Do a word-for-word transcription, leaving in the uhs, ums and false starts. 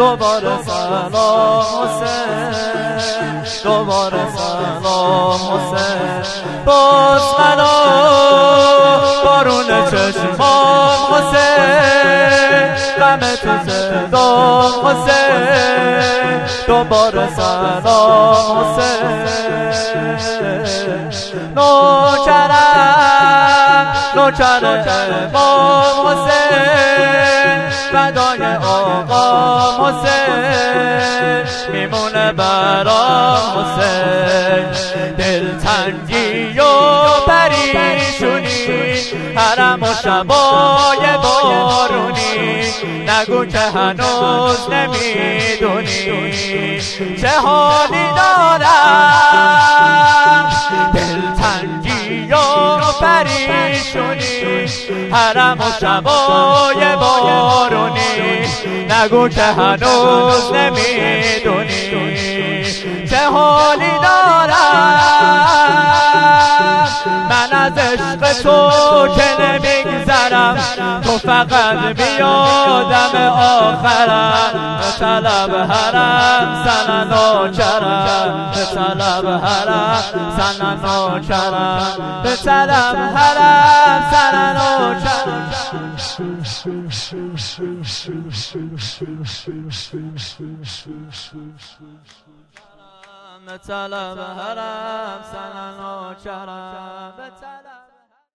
دوباره سلام حسین، دوباره سلام حسین. باز منو بارون چشمام حسین، غم تو زندان حسین، دوباره سلام حسین. نوکرم نوکر امام حسین، فدای آقا حسین، میمونه برام حسین. دلتنگی و پریشونی، حرم و شبای بارونی، نگو که هنوز نمیدونی چه حالی دارم. دلتنگی و پریشونی، حرم و شبای بارونی، نگو که هنوز نمیدونی چه حالی دارم. من از عشق تو که نمیگذرم، تو فقط بیادم آخرم. به طلب حرم سنن نوکرم، به طلب حرم سنن نوکرم، به طلب حرم سنن نوکرم. به طلب حرم سنن نوکرم، به طلب